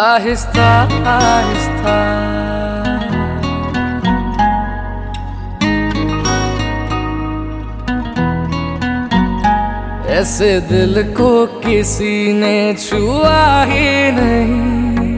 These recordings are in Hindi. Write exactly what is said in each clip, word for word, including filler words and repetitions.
आहिस्ता आहिस्ता ऐसे दिल को किसी ने छुआ ही नहीं,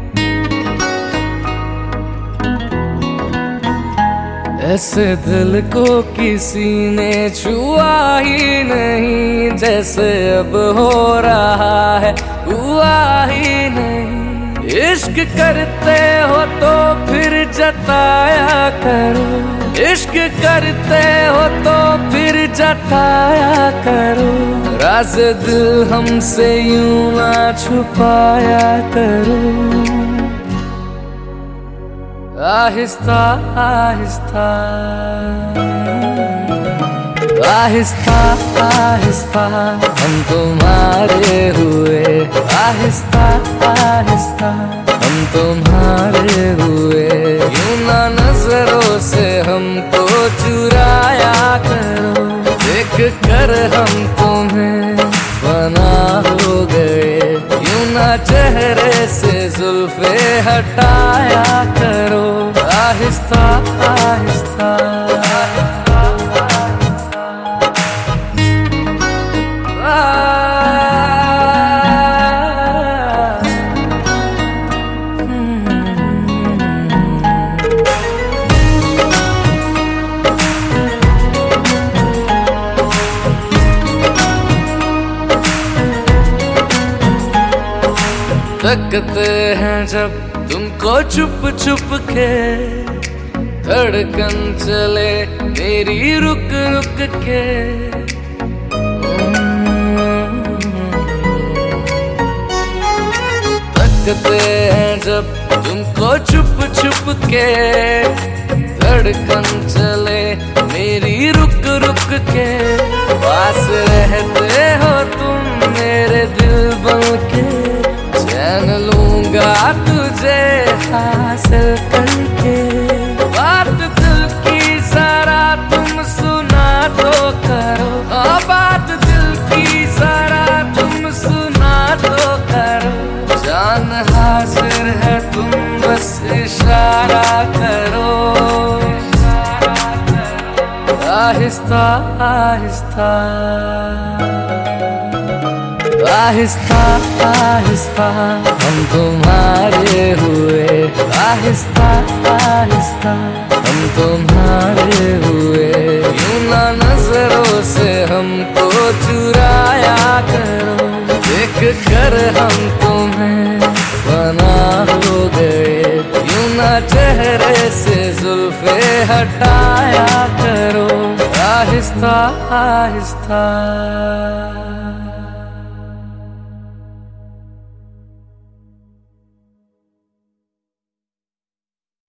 ऐसे दिल को किसी ने छुआ ही नहीं, जैसे अब हो रहा है हुआ ही नहीं। इश्क करते हो तो फिर जताया करो, इश्क करते हो तो फिर जताया करो, राज़ दिल हमसे यूं ना छुपाया करो। आहिस्ता आहिस्ता आहिस्ता आहिस्ता हम तुम्हारे हुए, आहिस्ता आहिस्ता हम तुम्हारे हुए। यूं ना नजरों से हमको चुराया करो, देख कर हम तुम्हें फना हो गए। यूं ना चेहरे से जुल्फे हटाया करो, आहिस्ता आहिस्ता तकते हैं जब तुमको छुप छुप के, धड़कन चले मेरी रुक रुक के। तकते हैं जब तुमको छुप छुप के, धड़कन चले मेरी रुक रुक के। पास रहते हो तुम मेरे दिल बन के, चैन लूंगा तुझे हासिल करके। बात दिल की जरा तुम सुना तो करो, हाँ बात दिल की जरा तुम सुना तो करो। जान हाजिर है तुम बस इशारा करो, आहिस्ता आहिस्ता आहिस्ता आहिस्ता हम तुम्हारे हुए, आहिस्ता आहिस्ता हम तुम्हारे हुए। यूं ना नजरों से हमको चुराया करो, देख कर हम तुम्हें फना हो गए। यूं ना चेहरे से जुल्फे हटाया करो, आहिस्ता आहिस्ता।